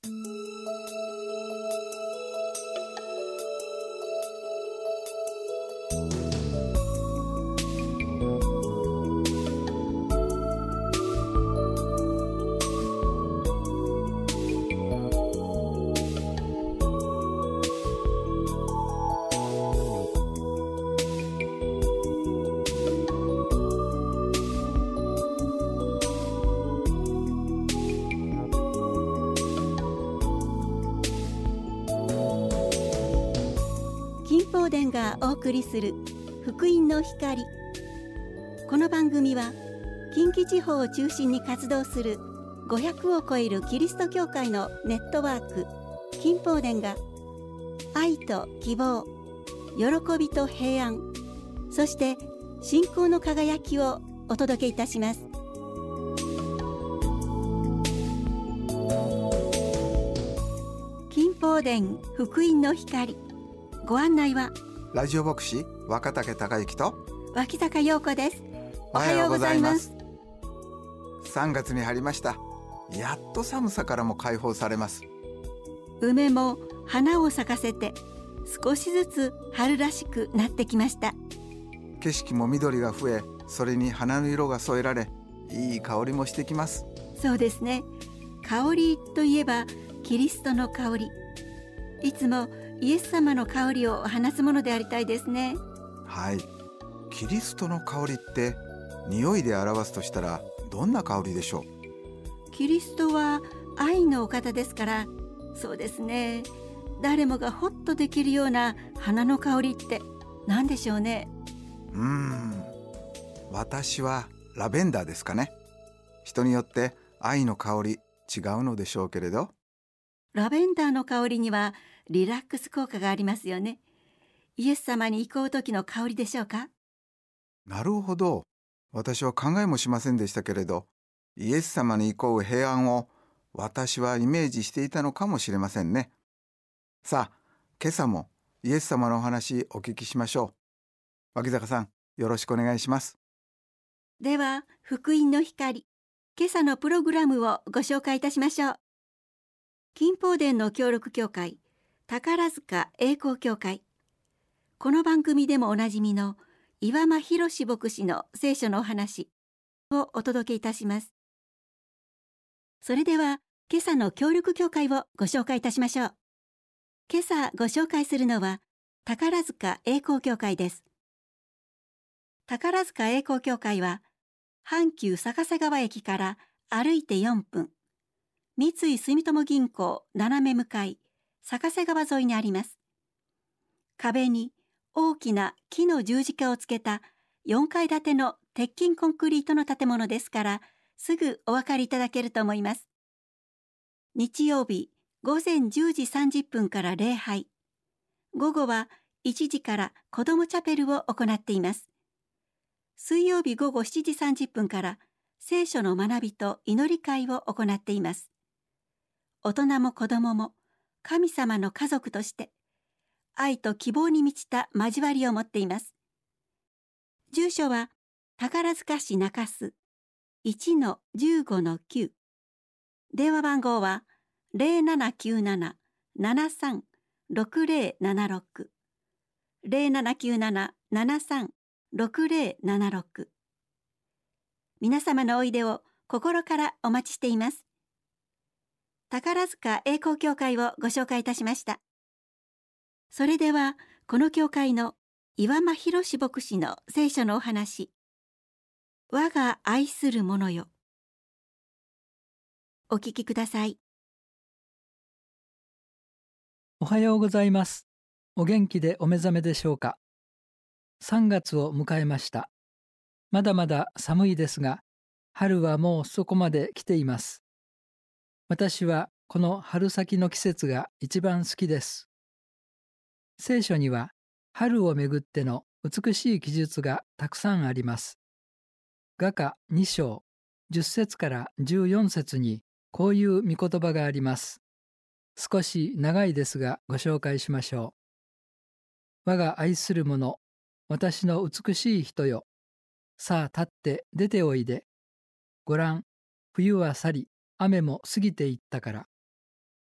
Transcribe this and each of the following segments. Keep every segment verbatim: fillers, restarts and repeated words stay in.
金宝殿がお送りする福音の光。この番組は近畿地方を中心に活動するごひゃくを超えるキリスト教会のネットワーク金宝殿が愛と希望、喜びと平安、そして信仰の輝きをお届けいたします。金宝殿福音の光、ご案内はラジオ牧師若竹孝之と脇坂陽子です。おはようございます。 さんがつに入りました。やっと寒さからも解放されます。 梅も花を咲かせて少しずつ春らしくなってきました。 景色も緑が増え、それに花の色が添えられ、いい香りもしてきます。 そうですね。香りといえばキリストの香り、いつもイエス様の香りを放つものでありたいですね。 はい、キリストの香りって匂いで表すとしたらどんな香りでしょう？ キリストは愛のお方ですから、そうですね、誰もがホッとできるような花の香りって何でしょうね。 うーん私はラベンダーですかね。人によって愛の香り違うのでしょうけれど、 ラベンダーの香りにはリラックス効果がありますよね。イエス様に行こう時の香りでしょうか？ なるほど。私は考えもしませんでしたけれど、イエス様に行こう平安を私はイメージしていたのかもしれませんね。さあ、今朝もイエス様のお話お聞きしましょう。脇坂さん、よろしくお願いします。 では、福音の光、今朝のプログラムをご紹介いたしましょう。金宝殿の協力協会、宝塚栄光協会。この番組でもおなじみの岩間博牧師の聖書のお話をお届けいたします。それでは今朝の協力協会をご紹介いたしましょう。今朝ご紹介するのは宝塚栄光協会です。宝塚栄光協会は阪急坂瀬川駅から歩いてよんぷん、三井住友銀行斜め向かい坂瀬川沿いにあります。壁に大きな木の十字架をつけたよんかい建ての鉄筋コンクリートの建物ですから、すぐお分かりいただけると思います。日曜日ごぜんじゅうじさんじゅっぷんから礼拝、午後はいちじから子どもチャペルを行っています。水曜日午後しちじさんじゅっぷんから聖書の学びと祈り会を行っています。大人も子どもも神様の家族として愛と希望に満ちた交わりを持っています。住所は宝塚市中洲 いちのじゅうごのきゅう、電話番号は ゼロななきゅうなな ななさん ろくゼロななろく ゼロななきゅうなな ななさん ろくゼロななろく。皆様のおいでを心からお待ちしています。宝塚栄光協会をご紹介いたしました。それではこの教会の岩間博牧師の聖書のお話、我が愛する者よ。お聞きください。 おはようございます。お元気でお目覚めでしょうか。さんがつを迎えました。まだまだ寒いですが、春はもうそこまで来ています。私はこの春先の季節が一番好きです。聖書には春をめぐっての美しい記述がたくさんあります。雅歌に章じゅっせつからじゅうよんせつにこういう御言葉があります。少し長いですがご紹介しましょう。我が愛する者、私の美しい人よ。さあ立って出ておいで。ご覧、冬は去り、雨も過ぎていったから。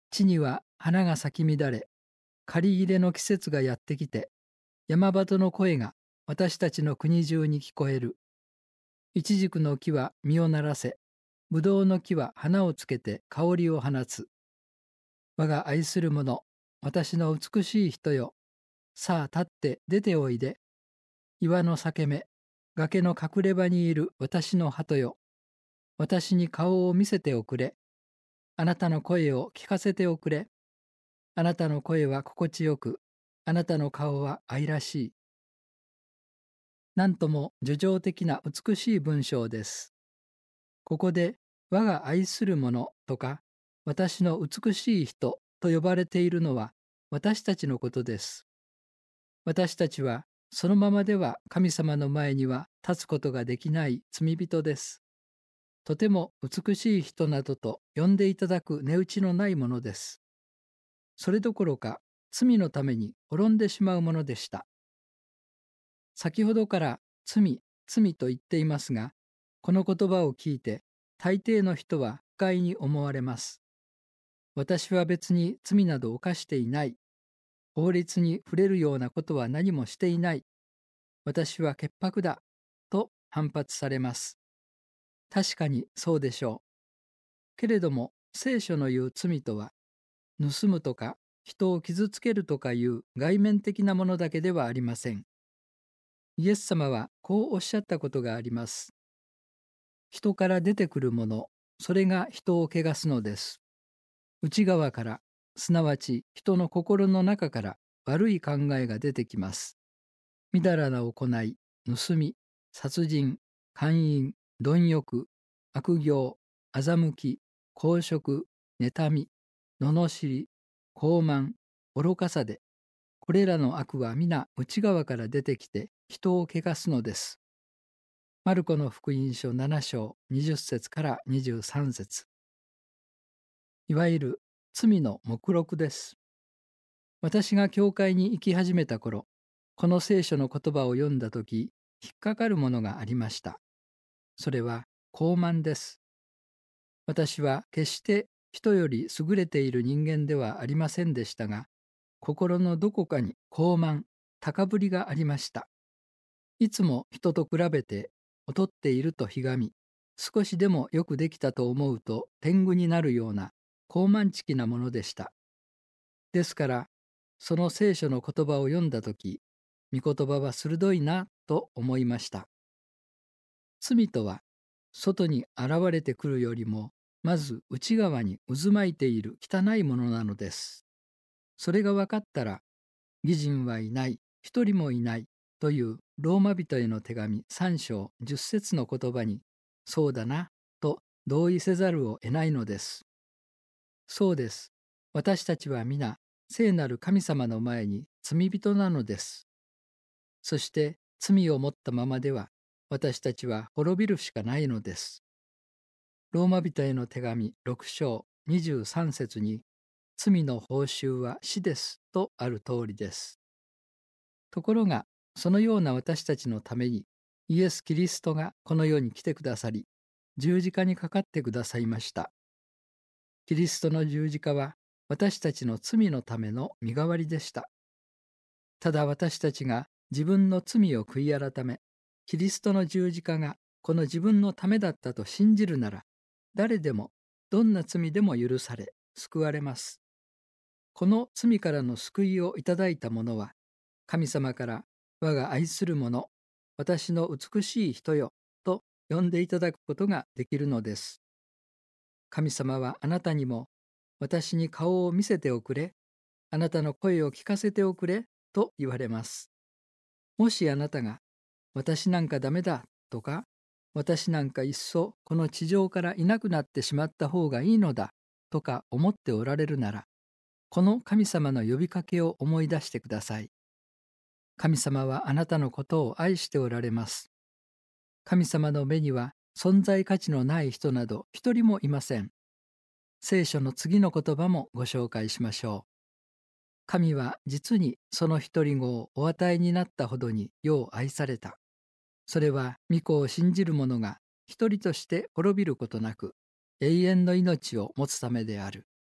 地には花が咲き乱れ、刈り入れの季節がやってきて、山鳩の声が私たちの国中に聞こえる。イチジクの木は実をならせ、ぶどうの木は花をつけて香りを放つ。我が愛する者、私の美しい人よ。さあ立って出ておいで。岩の裂け目、崖の隠れ場にいる私の鳩よ。私に顔を見せておくれ。あなたの声を聞かせておくれ。あなたの声は心地よく、あなたの顔は愛らしい。なんとも叙情的な美しい文章です。ここで我が愛する者とか私の美しい人と呼ばれているのは私たちのことです。私たちはそのままでは神様の前には立つことができない罪人です。とても美しい人などと呼んでいただく値打ちのないものです。それどころか罪のために滅んでしまうものでした。先ほどから罪、罪と言っていますが、この言葉を聞いて大抵の人は不快に思われます。私は別に罪など犯していない。法律に触れるようなことは何もしていない。私は潔白だ。と反発されます。確かにそうでしょう。けれども聖書の言う罪とは、盗むとか人を傷つけるとかいう外面的なものだけではありません。イエス様はこうおっしゃったことがあります。人から出てくるもの、それが人を汚すのです。内側から、すなわち人の心の中から悪い考えが出てきます。みだらな行い、盗み、殺人、姦淫、貪欲、悪行、欺き、公職、妬み、罵り、傲慢、愚かさで、これらの悪は皆内側から出てきて人を汚すのです。マルコの福音書なな章にじゅっ節からにじゅうさん節。いわゆる罪の目録です。私が教会に行き始めた頃、この聖書の言葉を読んだとき、引っかかるものがありました。それは傲慢です。私は決して人より優れている人間ではありませんでしたが、心のどこかに傲慢、高ぶりがありました。いつも人と比べて劣っているとひがみ、少しでもよくできたと思うと天狗になるような傲慢ちきなものでした。ですから、その聖書の言葉を読んだとき、御言葉は鋭いなと思いました。罪とは、外に現れてくるよりも、まず内側に渦巻いている汚いものなのです。それが分かったら、義人はいない、一人もいないというローマ人への手紙さん章じゅっ節の言葉に、そうだなと同意せざるを得ないのです。そうです。私たちは皆、聖なる神様の前に罪人なのです。そして罪を持ったままでは、私たちは滅びるしかないのです。ローマ人への手紙ろく章にじゅうさん節に、罪の報酬は死ですとある通りです。ところが、そのような私たちのために、イエス・キリストがこの世に来てくださり、十字架にかかってくださいました。キリストの十字架は、私たちの罪のための身代わりでした。ただ私たちが自分の罪を悔い改め、キリストの十字架がこの自分のためだったと信じるなら、誰でもどんな罪でも許され、救われます。この罪からの救いをいただいた者は、神様から我が愛する者、私の美しい人よと呼んでいただくことができるのです。神様はあなたにも、私に顔を見せておくれ、あなたの声を聞かせておくれと言われます。もしあなたが、私なんかダメだとか、私なんかいっそこの地上からいなくなってしまった方がいいのだとか思っておられるなら、この神様の呼びかけを思い出してください。神様はあなたのことを愛しておられます。神様の目には存在価値のない人など一人もいません。聖書の次の言葉もご紹介しましょう。神は実にその一人子をお与えになったほどによう愛された。それは御子を信じる者が一人として滅びることなく、永遠の命を持つためである。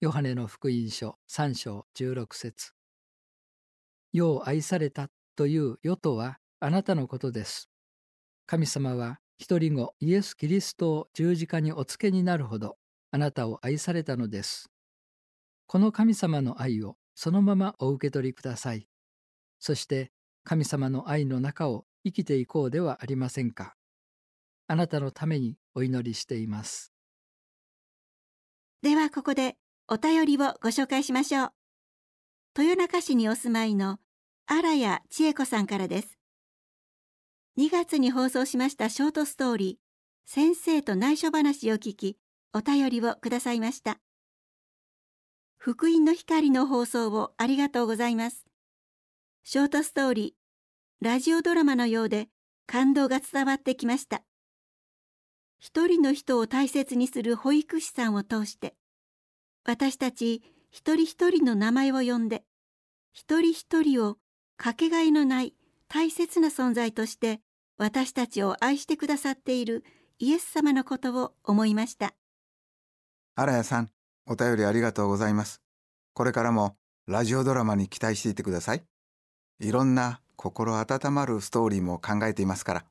ヨハネの福音書さん章じゅうろく節。よう愛されたという世とはあなたのことです。神様は一人子イエス・キリストを十字架にお付けになるほどあなたを愛されたのです。この神様の愛をそのままお受け取りください。そして神様の愛の中を生きていこうではありませんか。あなたのためにお祈りしています。 ではここでお便りをご紹介しましょう。豊中市にお住まいの荒谷千恵子さんからです。にがつに放送しましたショートストーリー、先生と内緒話を聞き、お便りをくださいました。福音の光の放送をありがとうございます。ショートストーリー、ラジオドラマのようで感動が伝わってきました。一人の人を大切にする保育士さんを通して、私たち一人一人の名前を呼んで、一人一人をかけがえのない大切な存在として私たちを愛してくださっているイエス様のことを思いました。 荒谷さん、お便りありがとうございます。これからもラジオドラマに期待していてください。いろんな心温まるストーリーも考えていますから。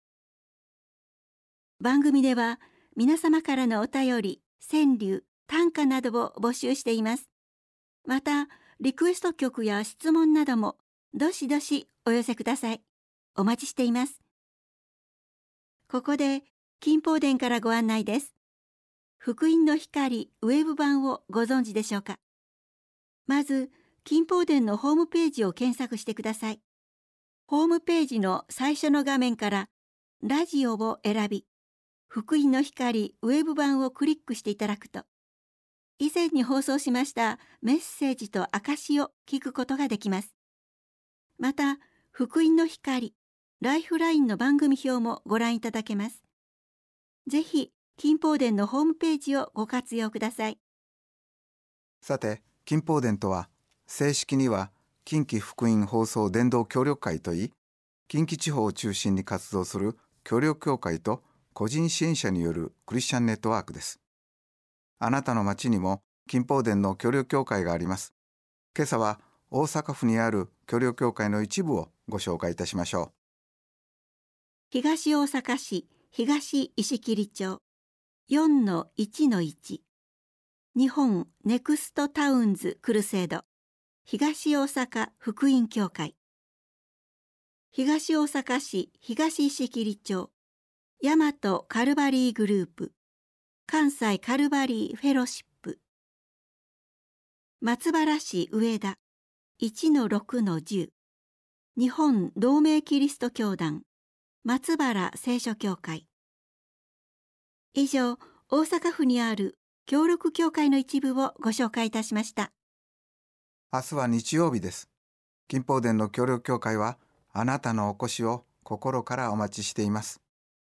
番組では皆様からのお便り、川柳、短歌などを募集しています。また、リクエスト曲や質問などもどしどしお寄せください。お待ちしています。ここで金宝殿からご案内です。福音の光ウェブ版をご存知でしょうか。まず、金宝殿のホームページを検索してください。ホームページの最初の画面からラジオを選び、福音の光ウェブ版をクリックしていただくと、以前に放送しましたメッセージと証を聞くことができます。また、福音の光ライフラインの番組表もご覧いただけます。ぜひ、金宝殿のホームページをご活用ください。 さて、金宝殿とは、正式には近畿福音放送伝道協力会といい、近畿地方を中心に活動する協力協会と個人支援者によるクリスチャンネットワークです。あなたの町にも金宝殿の協力協会があります。今朝は大阪府にある協力協会の一部をご紹介いたしましょう。 東大阪市東石切町 よんのいちのいち 日本ネクストタウンズクルセード東大阪福音協会、東大阪市東石切町大和カルバリーグループ関西カルバリーフェロシップ、松原市上田 いちのろくのじゅう 日本同盟キリスト教団松原聖書協会。以上、大阪府にある協力協会の一部をご紹介いたしました。 明日は日曜日です。金宝殿の協力協会はあなたのお越しを心からお待ちしています。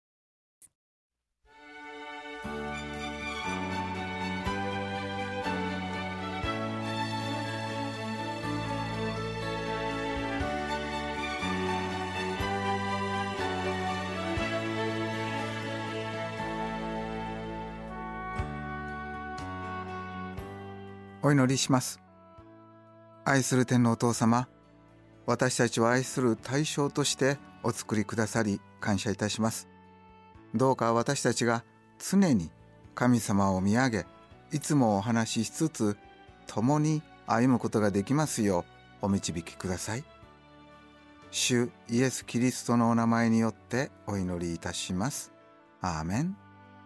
お祈りします。愛する天のお父様、私たちを愛する対象としてお作りくださり感謝いたします。どうか私たちが常に神様を見上げ、いつもお話ししつつ共に歩むことができますようお導きください。主イエス・キリストのお名前によってお祈りいたします。アーメン。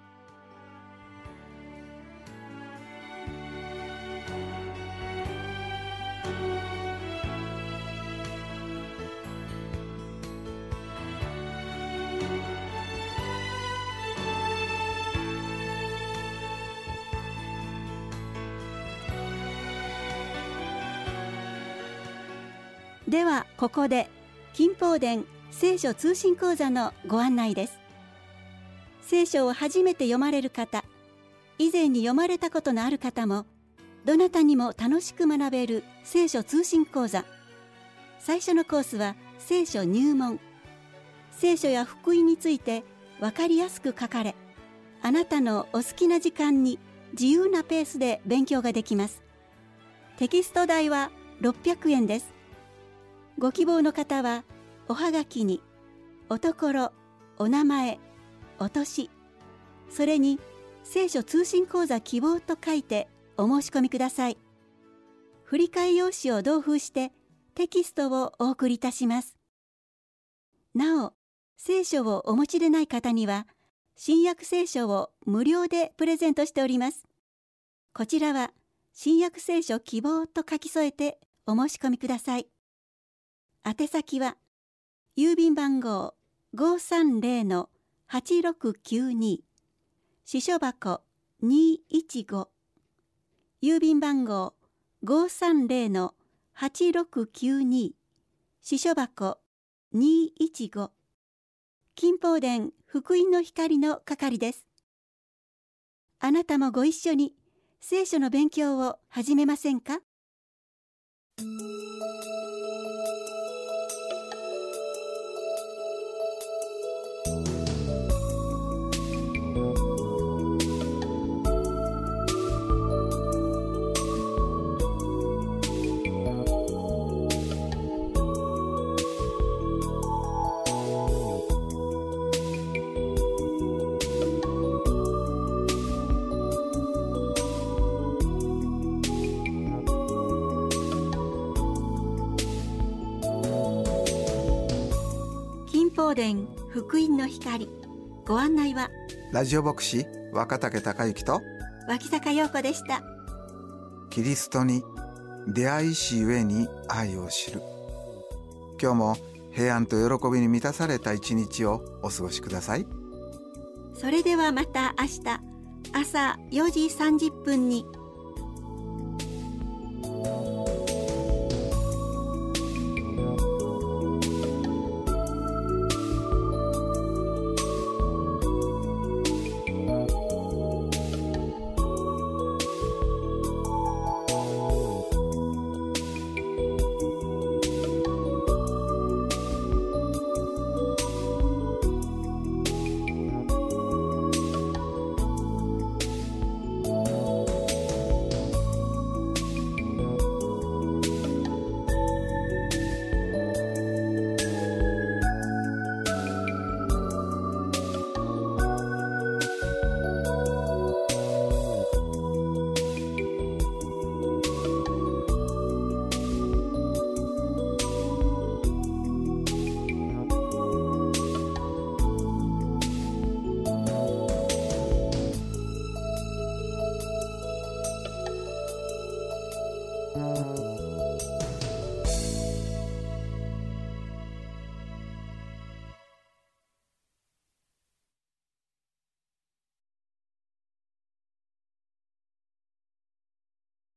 ではここで金宝殿聖書通信講座のご案内です。聖書を初めて読まれる方、以前に読まれたことのある方も、どなたにも楽しく学べる聖書通信講座。最初のコースは聖書入門。聖書や福音について分かりやすく書かれ、あなたのお好きな時間に自由なペースで勉強ができます。テキスト代はろっぴゃくえんです。ご希望の方はおはがきにおところ、お名前、お年、それに聖書通信講座希望と書いてお申し込みください。振り替え用紙を同封してテキストをお送りいたします。なお、聖書をお持ちでない方には新約聖書を無料でプレゼントしております。こちらは新約聖書希望と書き添えてお申し込みください。宛先は郵便番号 ごーさんぜろのはちろくきゅうに 支所箱にーいちご、郵便番号 ごーさんぜろのはちろくきゅうに 支所箱にーいちご、金宝殿福音の光の係です。あなたもご一緒に聖書の勉強を始めませんか？金宝殿福音の光、ご案内はラジオ牧師若竹孝之と脇坂陽子でした。 キリストに出会いしゆえに愛を知る。今日も平安と喜びに満たされた一日をお過ごしください。 それではまた明日朝よじさんじゅっぷんに。 うん。